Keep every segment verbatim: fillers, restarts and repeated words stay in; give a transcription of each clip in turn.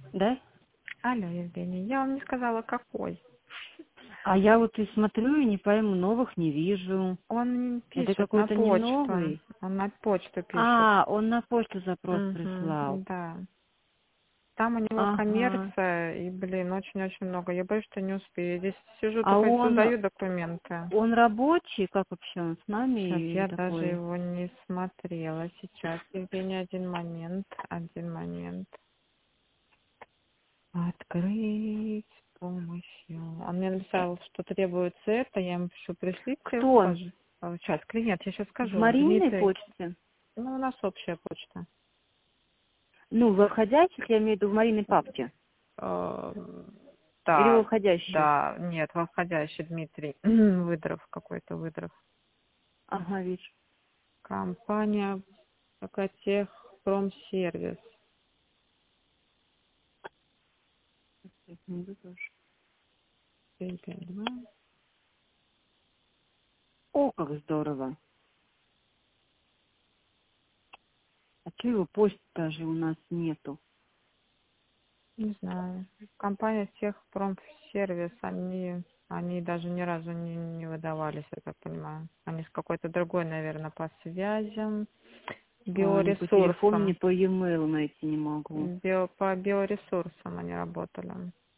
Да? Алло, Евгений, я вам не сказала, какой. А я вот и смотрю, и не пойму, новых не вижу. Он Это пишет на какой-то не почту. новый. Он на почту пишет. А, он на почту запрос Угу, прислал. да. Там у него Ага. коммерция, и, блин, очень-очень много. Я боюсь, что не успею. Я здесь сижу, А только он, создаю документы. он рабочий, как вообще он с нами Сейчас или я даже такой? его не смотрела. Сейчас, Евгений, один момент, один момент. Открыть с помощью. Он мне написал, что требуется это. Я ему пишу, пришлите, Кто? пожалуйста. Сейчас, клиент, я сейчас В скажу. Марининой Дмитрий. почте? Ну, у нас общая почта. Ну, в входящих, я имею в виду в Мариной папке. Э, Или во Да, входящих? да, нет, во входящий Дмитрий Выдров какой-то, Выдров. Ага, вижу. Компания Экотех Промсервис. Секунду тоже. семь пять два. О, как здорово. А что его почты даже у нас нету? Не знаю. Компания Техпромсервис, они, они даже ни разу не, не выдавались, я так понимаю. Они с какой-то другой, наверное, по связям, А, ни по телефону, ни биоресурсам. по e-mail найти не могу. Био, по биоресурсам они работали.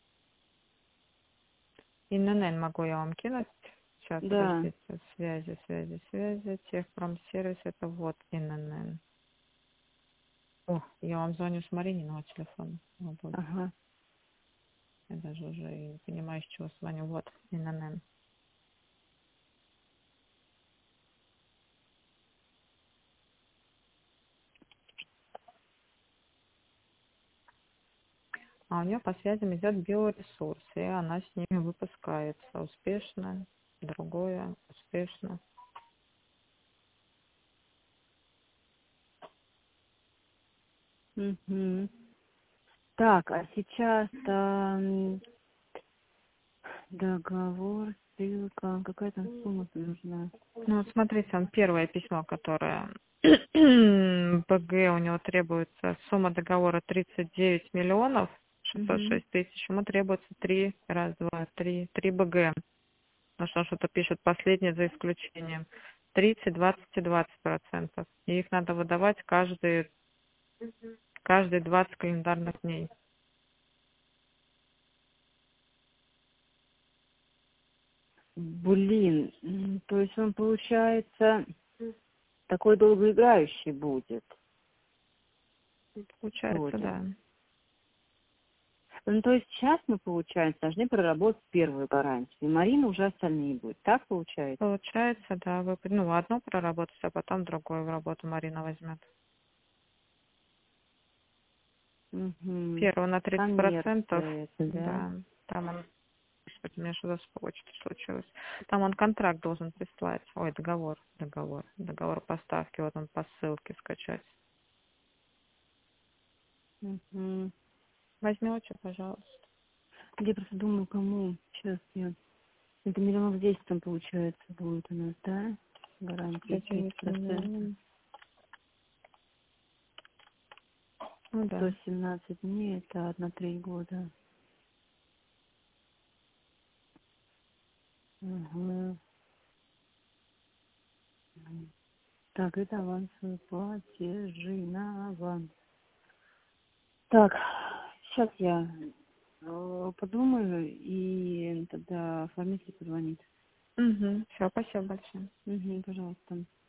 ИНН могу я вам кинуть. Сейчас, Да. подождите. Связи, связи, связи. Техпромсервис, это вот ИНН. О, я вам звоню с Марининого телефона. О, Боже. Ага. Я даже уже и не понимаю, с чего звоню. Вот ИНН. А у нее по связям идет биоресурс, и она с ними выпускается. Успешно. Другое. Успешно. Угу. Так, а сейчас там договор, ссылка, какая там сумма нужна? Ну, вот смотрите, он первое письмо, которое БГ у него требуется, сумма договора тридцать девять миллионов шестьсот Угу. шесть тысяч, ему требуется три, раз, два, три, три БГ. Ну что, он что-то пишет, последнее за исключением. тридцать, двадцать и двадцать процентов. И их надо выдавать каждые, каждые двадцать календарных дней. Блин, м, то есть он, получается, такой долгоиграющий будет, Получается, вроде. да. Ну, то есть сейчас мы, получается, должны проработать первую гарантию, и Марина уже остальные будет. Так получается? Получается, да. Вы, ну, одно проработать, а потом другое в работу Марина возьмет. Угу. Первого на тридцать процентов, Коммерция это, да? да, там он, господи, у меня что-то с почтой случилось. Там он контракт должен прислать. Ой, договор, договор, договор поставки, вот он по ссылке скачать. Угу. Возьмете, пожалуйста. Я просто думаю, кому сейчас я... Это миллионов десять там, получается, будет у нас, да? С Гарантия этими тридцать процентов. миллионами. Ну сто да. семнадцать дней, это на три года. Угу. Так, это авансовые платежи на аванс. Так, сейчас я э, подумаю и тогда оформитель позвонит. Угу. Все, спасибо большое. Угу, пожалуйста.